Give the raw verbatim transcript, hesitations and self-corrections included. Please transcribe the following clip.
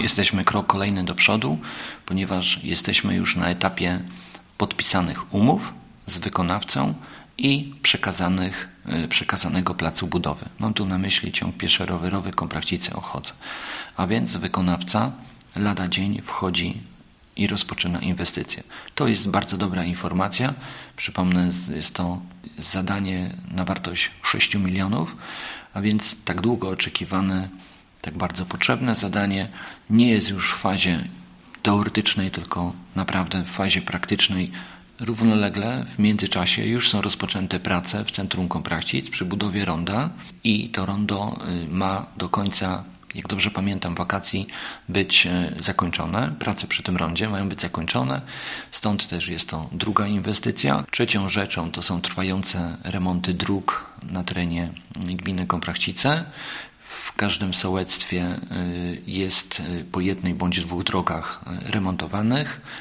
Jesteśmy krok kolejny do przodu, ponieważ jesteśmy już na etapie podpisanych umów z wykonawcą i przekazanych, przekazanego placu budowy. Mam tu na myśli ciąg pieszo-rowerowy Komprachcice-Ochodze. A więc wykonawca lada dzień wchodzi i rozpoczyna inwestycje. To jest bardzo dobra informacja. Przypomnę, jest to zadanie na wartość sześć milionów, a więc tak długo oczekiwane, tak bardzo potrzebne zadanie nie jest już w fazie teoretycznej, tylko naprawdę w fazie praktycznej. Równolegle w międzyczasie już są rozpoczęte prace w centrum Komprachcic przy budowie ronda i to rondo ma do końca, jak dobrze pamiętam, wakacji być zakończone. Prace przy tym rondzie mają być zakończone, stąd też jest to druga inwestycja. Trzecią rzeczą to są trwające remonty dróg na terenie gminy Komprachcice. W każdym sołectwie jest po jednej bądź dwóch drogach remontowanych.